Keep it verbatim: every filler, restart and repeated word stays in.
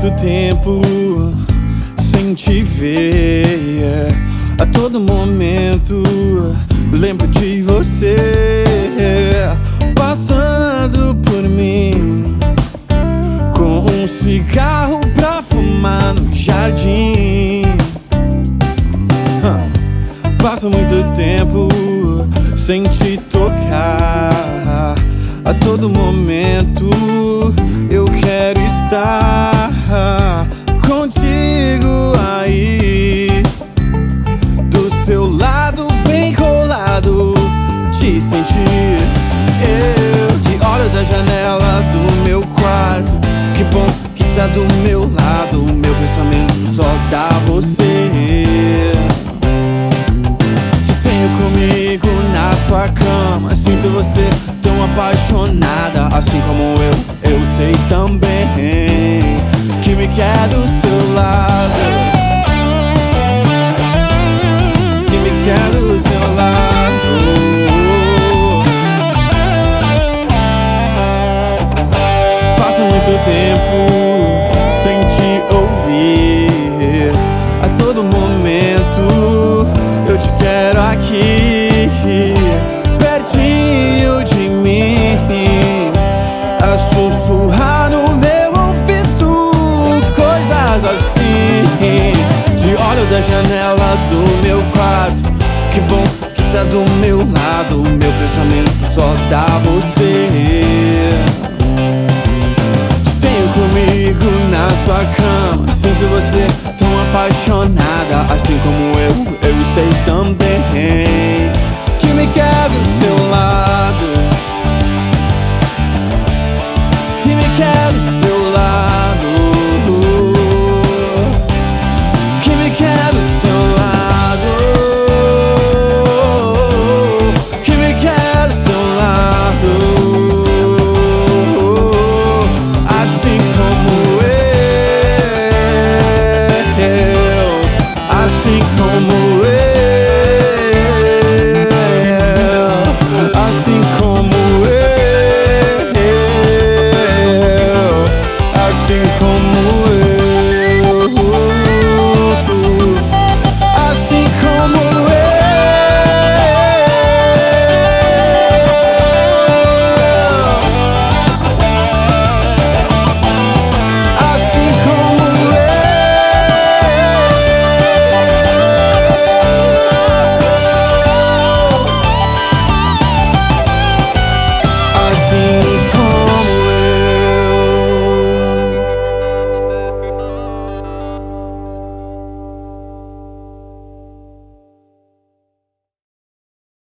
muito tempo sem te ver. A todo momento lembro de você passando por mim com um cigarro pra fumar no jardim. Passo muito tempo sem te tocar. A todo momento eu quero estar contigo aí, do seu lado, bem colado, te sentir. Eu te olho da janela do meu quarto. Que bom que tá do meu lado. Meu pensamento só dá você. Te tenho comigo na sua cama. Sinto você tão apaixonada, assim como eu, eu sei também que me quer do seu lado, que me quer do seu lado. Passo muito tempo sem te ouvir. A todo momento eu te quero aqui, pertinho de mim, a sussurrar no meu ouvido coisas assim. Te olho da janela do meu quarto. Que bom que tá do meu lado. Meu pensamento só dá você. Te tenho comigo na sua cama. Sinto você tão apaixonada, assim como eu, eu sei também